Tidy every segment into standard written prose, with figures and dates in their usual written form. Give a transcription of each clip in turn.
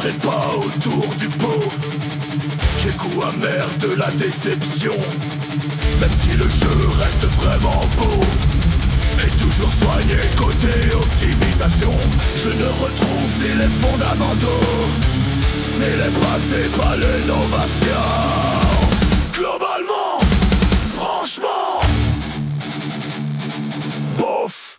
m'emmènerai pas autour du pot. J'ai goût amer de la déception, même si le jeu reste vraiment beau. Et toujours soigné côté optimisation, je ne retrouve ni les fondamentaux, ni les principes à l'innovation. Globalement, franchement, bof.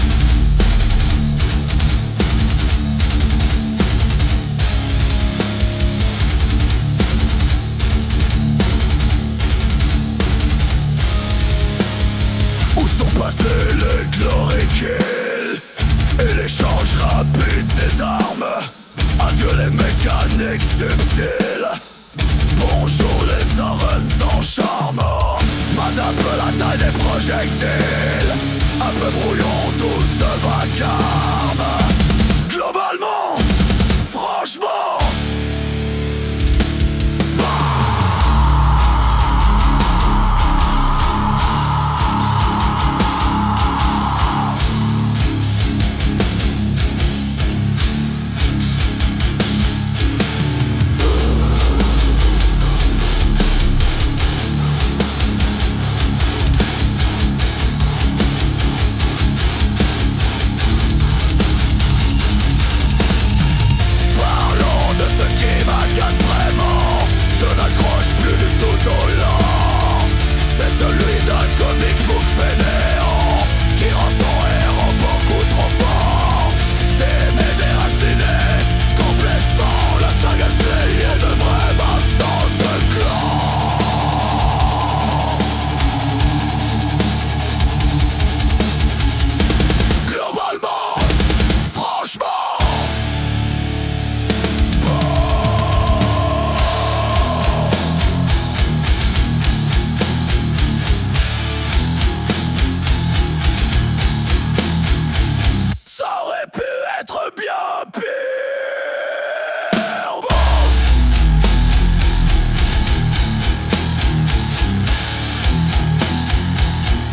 Passer les chloroquines et l'échange rapide des armes. Adieu les mécaniques subtiles, bonjour les arènes sans charme. M'adapte la taille des projectiles, un peu brouillon, douce vacarme. Globalement, franchement,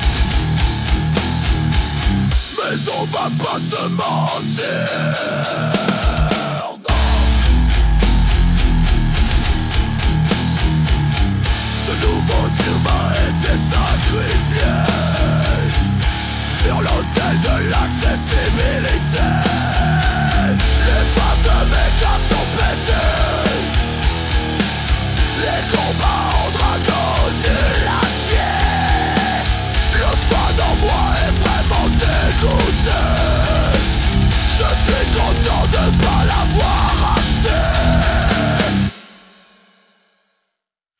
on va pas se mentir.